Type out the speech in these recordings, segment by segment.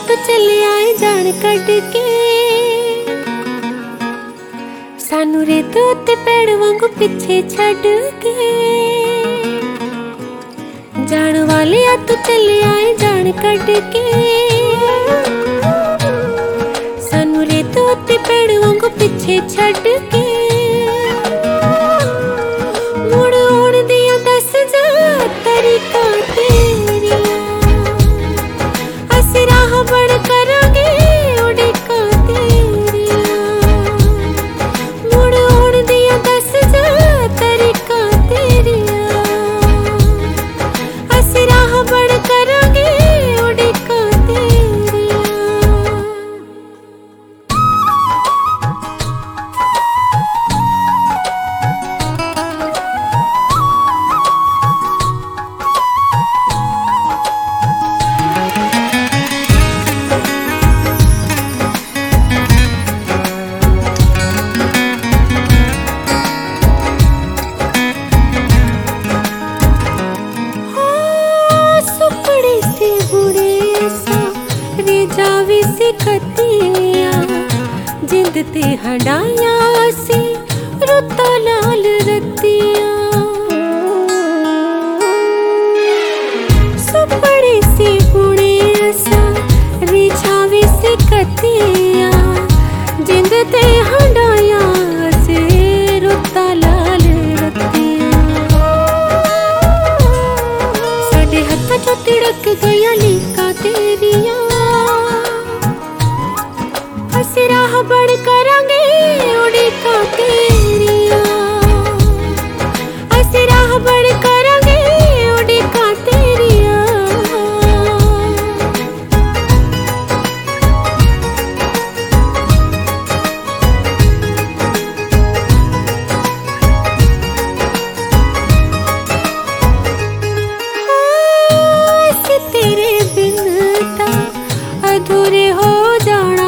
तो चले आए जान कट के सानू रेत उत्ते पेड़ वांगू पीछे छड़ के जान वाले तो चले आए जान कट के सानू रेत उत्ते पेड़ वांगू पीछे छड़ के मुड़ उड़ दिया दस जा तरीका तेरिया असी राह बड़ करांगे उड़का तेरिया मुड़ उड़ दिया दस जा तरीका तेरिया असी राह बड़ करांगे उड़का तेरिया। जावी सी कतिया जिंद ते हंडाया सी रुता लाल रतिया सुपड़े सी बुणे सा रिछावी सी कतिया जिंद ते हंडाया सी रुता लाल रतिया साडे हत्था चो तिड़क गया लीका तेरिया असी राह बड़ करांगे उड़का तेरिया असी राह बड़ करांगे उड़का तेरिया। असी तेरे बिन ता अधूरे हो जाना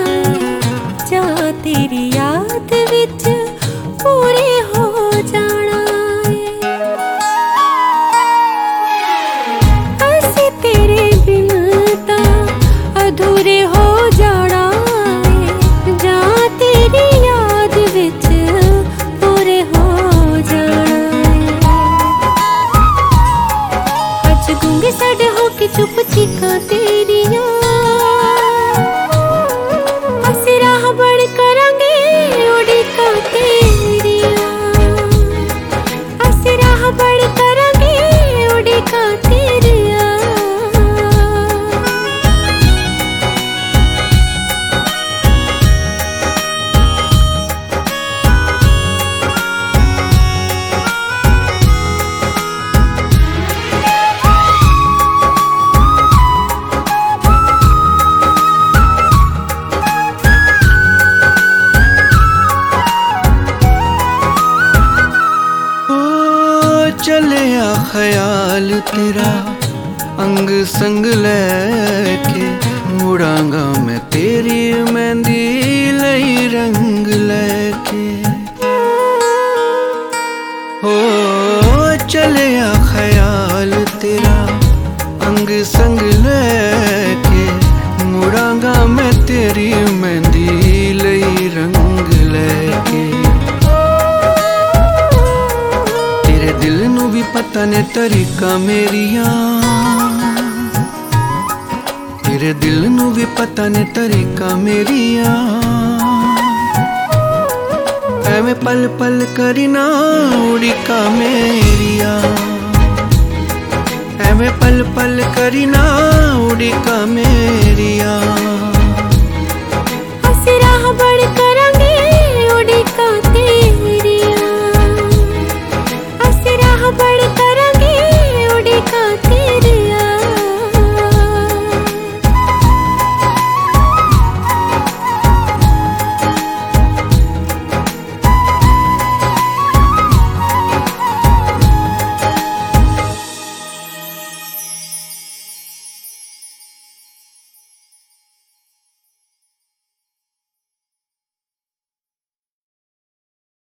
तेरी याद विच पूरे हो जाना असी तेरे बिन ता अधूरे हो जाना जा तेरी याद विच पूरे हो जाना अज गूंगे साडे हो के चुप चीका तेरिया असी राह बड़ करांगे उड़का तेरिया असी राह बड़ करांगे उड़का तेरिया। चले आ ख्याल तेरा अंग संग लेके मुड़ांगा मैं तेरी मेहंदी लई रंग लेके हो चले आ ख्याल तेरा अंग संग लेके मुड़ांगा मैं तेरी मेहंदी लई रंग लेके दिल नू भी पता ने तरीका मेरिया तेरे दिल नू भी पता ने तरीका मेरिया एवें पल पल करी ना उड़का मेरिया एवें पल पल करी ना उड़का मेरिया।